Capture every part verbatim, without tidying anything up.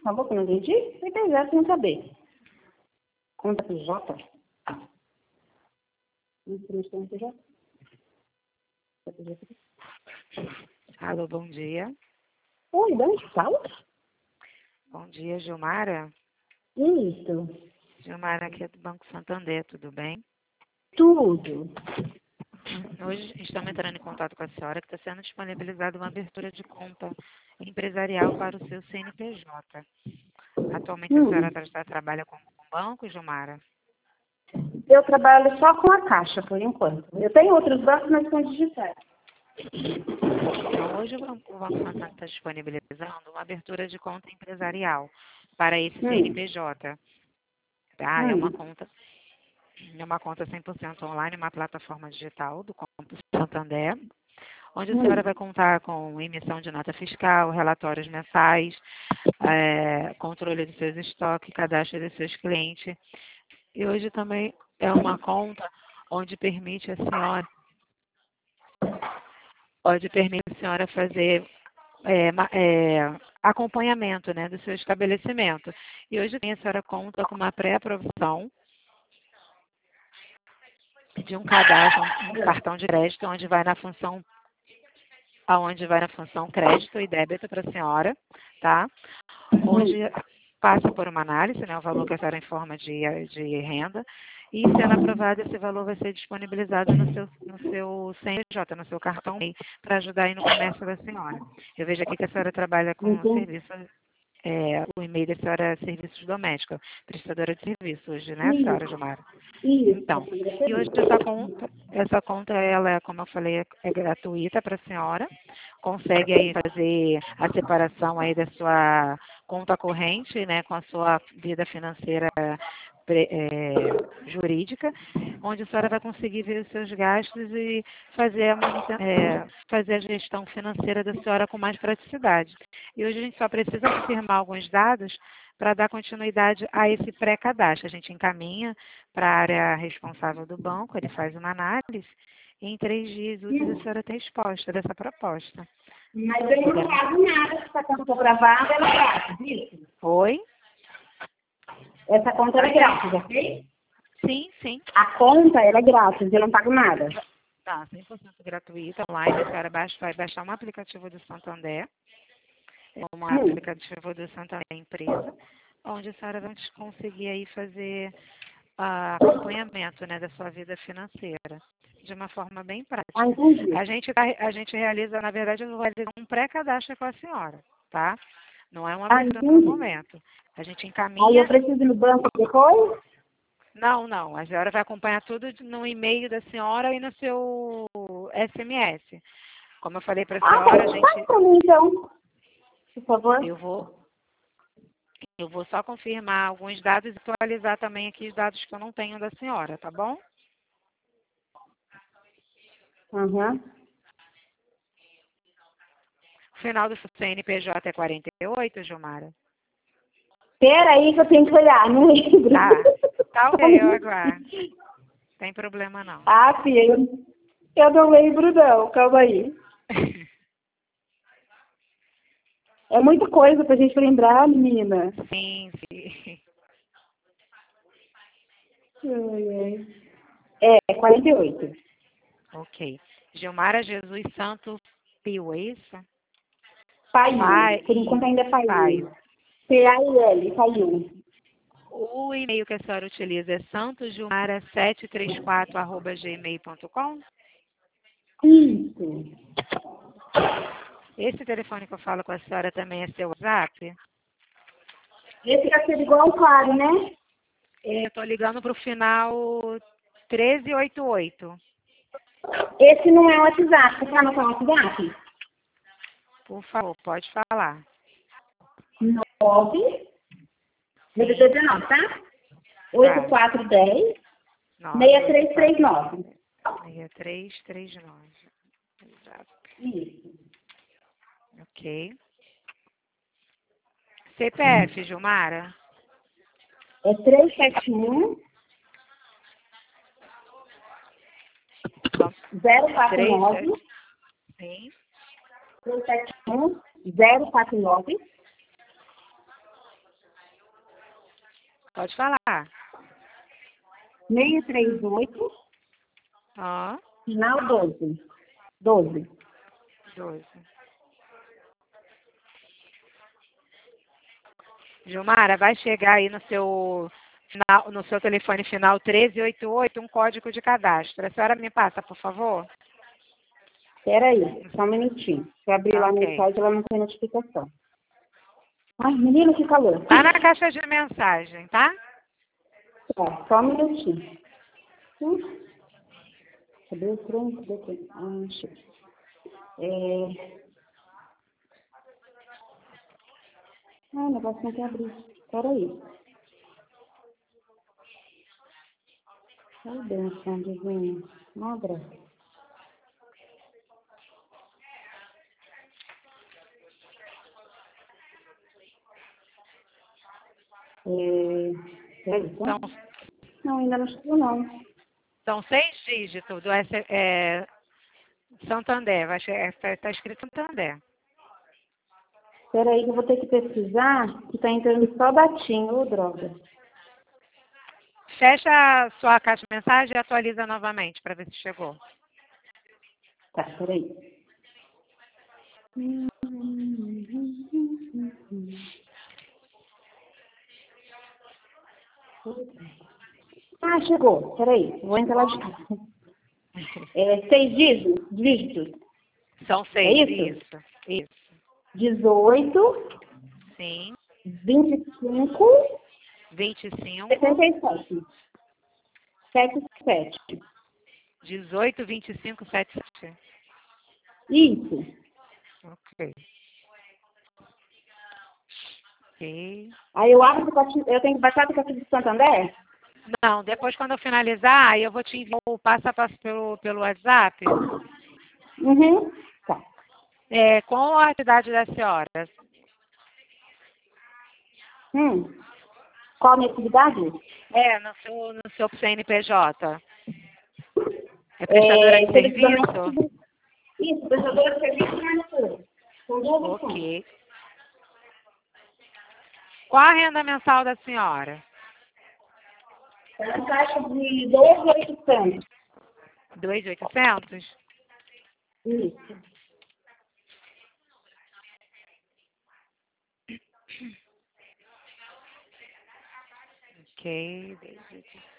Falou que eu não entendi? C P J sem saber. Conta P J? Não tem C P J? C P J? Alô, bom dia. Oi, de onde fala? Bom dia, Gilmara. Isso. Gilmara aqui é do Banco Santander, tudo bem? Tudo. Hoje estamos entrando em contato com a senhora que está sendo disponibilizada uma abertura de conta empresarial para o seu C N P J. Atualmente a Hum. senhora tra- tra- trabalha com um banco, Gilmara? Eu trabalho só com a Caixa, por enquanto. Eu tenho outros bancos, mas são digitais. Então, hoje o Banco, o Banco Santander está disponibilizando uma abertura de conta empresarial para esse Hum. C N P J. Tá? É uma Hum. conta, é uma conta cem por cento online, uma plataforma digital do Banco Santander, onde a senhora Hum. vai contar com emissão de nota fiscal, relatórios mensais, é, controle dos seus estoques, cadastro dos seus clientes. E hoje também é uma conta onde permite a senhora, onde permite a senhora fazer é, ma- é, acompanhamento, né, do seu estabelecimento. E hoje tem a senhora conta com uma pré-aprovação de um cadastro, um um cartão de crédito, onde vai na função aonde vai na função crédito e débito para a senhora, tá? Onde passa por uma análise, né, o valor que a senhora informa de, de renda, e sendo aprovado, esse valor vai ser disponibilizado no seu, no seu C N P J, no seu cartão, para ajudar aí no comércio da senhora. Eu vejo aqui que a senhora trabalha com Entendi. serviço, é, o e-mail da senhora é serviços domésticos, prestadora de serviço hoje, né, senhora Isso. Gilmara? Isso. Então, e hoje essa conta, essa conta, ela, é, como eu falei, é, é gratuita para a senhora. Consegue aí fazer a separação aí da sua conta corrente, né, com a sua vida financeira pre- é, jurídica, onde a senhora vai conseguir ver os seus gastos e fazer a, manuten- é, fazer a gestão financeira da senhora com mais praticidade. E hoje a gente só precisa confirmar alguns dados para dar continuidade a esse pré-cadastro. A gente encaminha para a área responsável do banco, ele faz uma análise, e em três dias úteis a senhora tem resposta dessa proposta. Mas eu não pago nada se essa conta for gravada, ela é grátis, isso? Oi? Essa conta ela é grátis, ok? Sim, sim. A conta ela é grátis, eu não pago nada. Tá, cem por cento gratuita, online. A senhora baixa, vai baixar um aplicativo do Santander, um Hum. aplicativo do Santander Empresa, onde a senhora vai conseguir aí fazer ah, acompanhamento, né, da sua vida financeira, de uma forma bem prática. Ah, entendi. A gente, tá- a gente realiza, na verdade, eu vou realizar um pré-cadastro com a senhora, tá? Não é uma Ah, abertura no entendi. momento. A gente Aí encaminha. eu preciso ir no banco depois? Não, não. A senhora vai acompanhar tudo no e-mail da senhora e no seu S M S. Como eu falei para a Ah, senhora, a pode passar gente, para mim então, por favor. eu vou, eu vou só confirmar alguns dados e atualizar também aqui os dados que eu não tenho da senhora, tá bom? Uhum. O final do C N P J é quarenta e oito, Gilmara? Pera aí que eu tenho que olhar, não lembro. Tá. Tá ok, eu aguardo. Tem problema não. Ah, filha, eu, eu não lembro não, calma aí. É muita coisa pra gente lembrar, menina. Sim, sim. Ai, ai. É, quarenta e oito. Ok. Gilmara Jesus Santo Pio, é isso? Paiu. Pai, Por enquanto ainda é pai. Paiu. P A I L, Paiu. O e-mail que a senhora utiliza é santosgilmara sete três quatro arroba gmail ponto com. Isso. Esse telefone que eu falo com a senhora também é seu WhatsApp? Esse vai ser igual ao Claro, né? Eu estou ligando para o final treze oitenta e oito. Esse não é o WhatsApp. Você quer anotar o WhatsApp? Por favor, pode falar. nove. Vou dezenove, tá? oito quatro um zero, seis três três nove. seis três três nove. Exato. Isso. Ok. C P F, Gilmara? É três sete um, zero quatro nove. Sim. três sete um, zero quatro nove. Pode falar. seis três oito, Ó, final doze. doze. doze. Gilmara, vai chegar aí no seu, final, no seu telefone final treze oitenta e oito um código de cadastro. A senhora me passa, por favor? Espera aí, só um minutinho. Se eu abrir lá no Ok. site, ela não tem notificação. Ai, menina, que calor. Tá na caixa de mensagem, tá? Tá, só um minutinho. Hum. Cadê o trem? Cadê o trem? Ah, achei. É... Ah, o negócio não quer abrir. Espera aí. Ai, benção, divino. Abra. É... Peraí, tá? São, Não, ainda não chegou, não. são seis dígitos do S, é, Santander. Vai Está tá escrito Santander. Espera aí que eu vou ter que pesquisar, que tá entrando só batinho, ô droga. Fecha a sua caixa de mensagem e atualiza novamente para ver se chegou. Tá, peraí. Ah, chegou. Peraí, vou entrar lá de casa. É, seis dígitos? dígitos. São É seis, isso? isso. Isso. dezoito, Sim. vinte e cinco, vinte e cinco, setenta e sete. setenta e sete. dezoito, vinte e cinco, setenta e sete. Isso. Ok. Ok. Aí eu abro o aplicativo, eu tenho que baixar o aplicativo do Santander? Não, depois quando eu finalizar, aí eu vou te enviar o passo a passo pelo, pelo WhatsApp, Uhum. Tá. é, com a atividade da senhora. Hum. Qual a minha atividade? É, no seu, no seu C N P J. É prestadora É, de serviço serviço? doméstico. Isso, prestadora de serviço e manicure. São duas opções. Ok. Qual a renda mensal da senhora? É uma taxa de dois mil e oitocentos. dois mil e oitocentos? Isso. Ok, dois mil e oitocentos.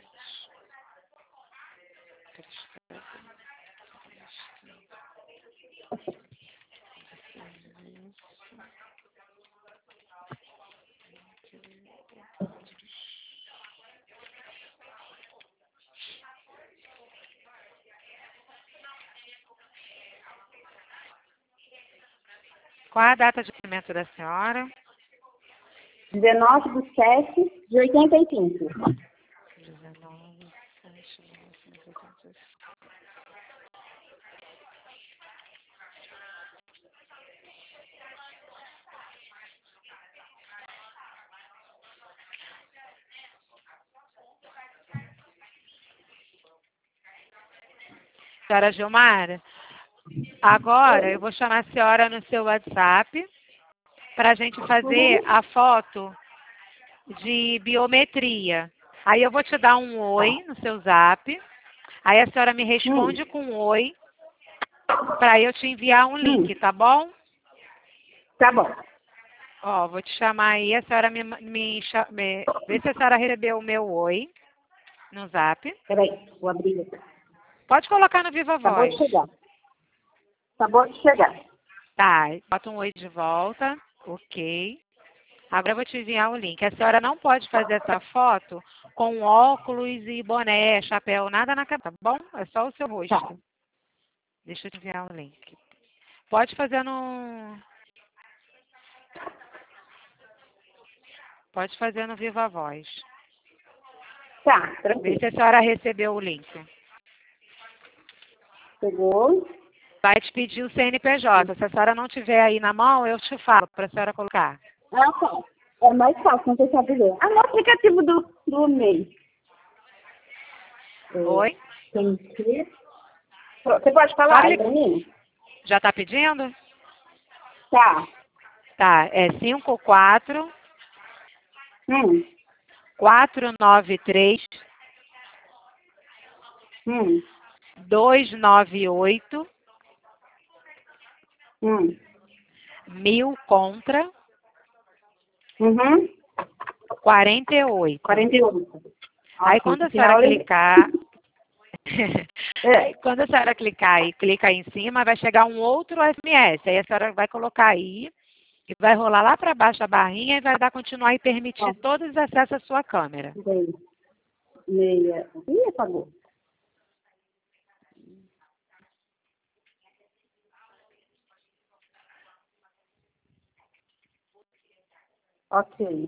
Qual a data de nascimento da senhora? dezenove de sete de oitenta e cinco. dezenove, sete, mil novecentos e oitenta e cinco. Senhora Gilmara, agora eu vou chamar a senhora no seu WhatsApp para a gente fazer a foto de biometria. Aí eu vou te dar um oi no seu zap. Aí a senhora me responde Hum. com um oi para eu te enviar um Hum. link, tá bom? Tá bom. Ó, vou te chamar aí, a senhora me, me, cha- me vê se a senhora recebeu o meu oi no zap. Peraí, vou abrir. Pode colocar no Viva Acabou de Voz. chegar. Acabou de chegar. Tá, bota um oi de volta. Ok. Agora eu vou te enviar o link. A senhora não pode fazer essa foto com óculos e boné, chapéu, nada na cabeça, tá bom? É só o seu rosto. Tá. Deixa eu te enviar o link. Pode fazer no... Pode fazer no Viva Voz. Tá, Vê tranquilo. se a senhora recebeu o link. Chegou. Vai te pedir o C N P J. Se a senhora não tiver aí na mão, eu te falo para a senhora colocar. Ah, tá. É mais fácil, não tem que abrir. Ah, no aplicativo do, do e mail. É, Oi? tem que... Você pode falar Pode aí li- pra mim? Já está pedindo? Tá. Tá, é cinco quatro Hum. quatro nove três, Hum. dois nove oito, Hum. mil contra, Uhum. quarenta e oito. quarenta e oito. Aí Ok, quando a final senhora e- clicar, É. aí quando a senhora clicar e clica aí em cima, vai chegar um outro S M S. Aí a senhora vai colocar aí e vai rolar lá para baixo a barrinha e vai dar continuar e permitir Ó, todos os acessos à sua câmera. peraí. Meia. Ih, apagou. Ok.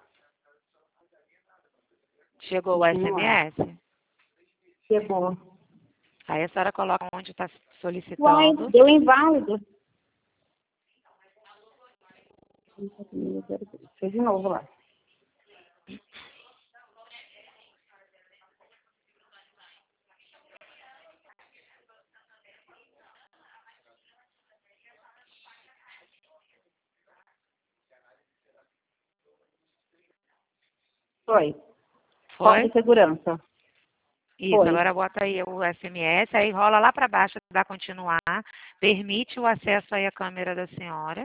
Chegou o Continuar. S M S? Chegou. Aí a senhora coloca onde está Uai, solicitando. deu inválido. Deixa eu de novo lá. Foi. Código Foi? de segurança. Isso, Foi. agora bota aí o S M S, aí rola lá para baixo, dá continuar, permite o acesso aí à câmera da senhora.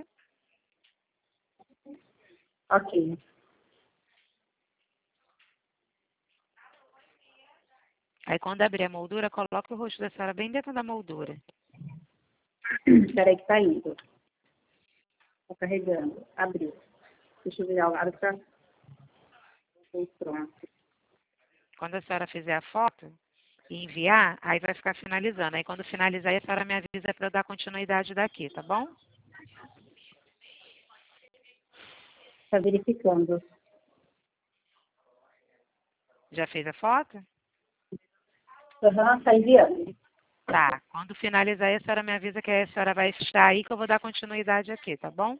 Ok. Aí quando abrir a moldura, coloca o rosto da senhora bem dentro da moldura. Peraí que tá indo. Tá carregando. Abriu. Deixa eu virar o lado pra... Pronto. Quando a senhora fizer a foto e enviar, aí vai ficar finalizando. Aí quando finalizar, a senhora me avisa para eu dar continuidade daqui, tá bom? Tá verificando. Já fez a foto? Aham, tá enviando. Tá. Quando finalizar, a senhora me avisa que a senhora vai estar aí que eu vou dar continuidade aqui, tá bom?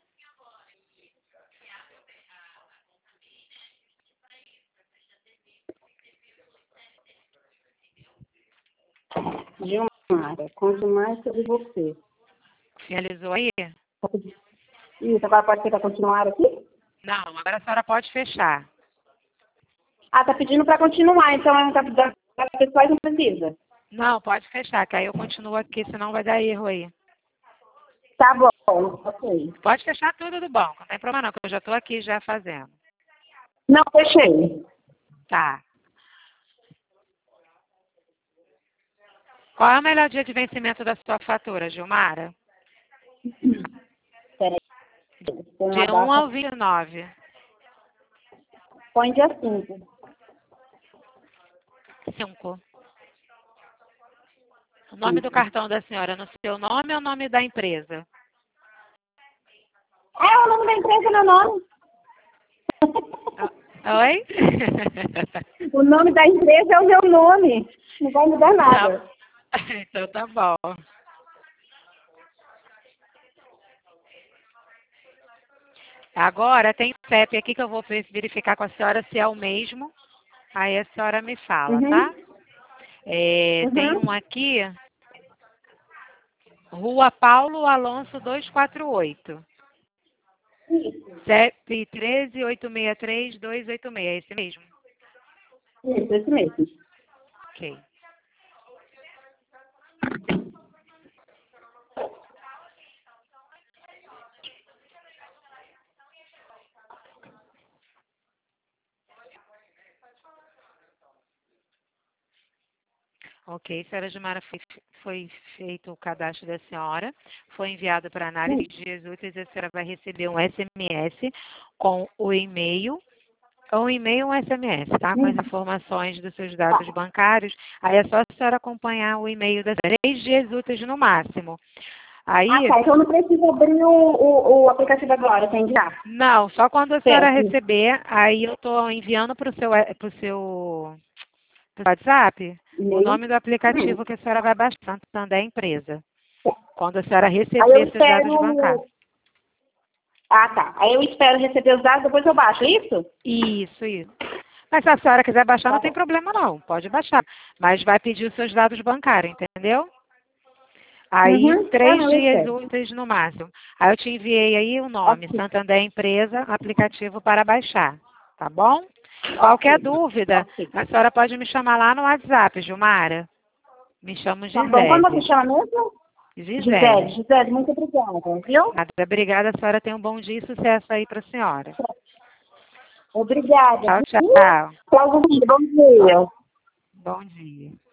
Gilmara, conto mais sobre você. Finalizou aí? Isso, agora pode ser para continuar aqui? Não, agora a senhora pode fechar. Ah, tá pedindo para continuar, então tá, da, das pessoas não precisa. Não, pode fechar, que aí eu continuo aqui, senão vai dar erro aí. Tá bom, ok. Pode fechar tudo do banco, não tem problema não, que eu já estou aqui já fazendo. Não, fechei. Tá. Qual é o melhor dia de vencimento da sua fatura, Gilmara? Peraí. Põe De uma um data. ao vinte e nove. Põe dia cinco. cinco. O nome do cartão da senhora no seu nome ou o nome da empresa? É o nome da empresa, meu nome. Oi? O nome da empresa é o meu nome. Não vai mudar nada. Tá. Então tá bom. Agora tem o C E P aqui que eu vou verificar com a senhora se é o mesmo. Aí a senhora me fala, tá? Uhum. É, tem um Uhum. aqui, Rua Paulo Alonso duzentos e quarenta e oito. Isso, C E P treze oito seis três dois oito seis, é esse mesmo? isso, esse mesmo. Ok. Ok, senhora Gilmara, foi, foi feito o cadastro da senhora, foi enviado para análise de dias úteis e a senhora vai receber um S M S com o e-mail, um e-mail ou um S M S, tá? Com as Hum. informações dos seus dados bancários. Aí é só a senhora acompanhar o e-mail das três dias úteis no máximo. Aí, Ah, tá. Então não precisa abrir o, o, o aplicativo agora, tem já. não, só quando a senhora Certo. receber, aí eu estou enviando para o seu, pro seu pro WhatsApp o E-mail. nome do Hum. aplicativo que a senhora vai baixar, Santander Empresa. Quando a senhora Aí eu receber seus dados bancários. espero. Ah, tá. Aí eu espero receber os dados, depois eu baixo, é isso? Isso, isso. Mas se a senhora quiser baixar, Tá não tem bom. problema não, pode baixar. Mas vai pedir os seus dados bancários, entendeu? Aí, Uhum. Ah, três não, eu dias espero. úteis no máximo. Aí eu te enviei aí o nome, Ok. Santander Empresa, aplicativo para baixar. Tá bom? Qualquer Ok, dúvida, ok. a senhora pode me chamar lá no WhatsApp, Gilmara. Me chamo Tá bom, como você Gisele. chama mesmo? Gisele, Gisele. Gisele, muito obrigada, viu? Nada, obrigada, a senhora tenha um bom dia e sucesso aí para a senhora. Obrigada. Tchau, viu? tchau. Tchau, bom dia. Bom dia.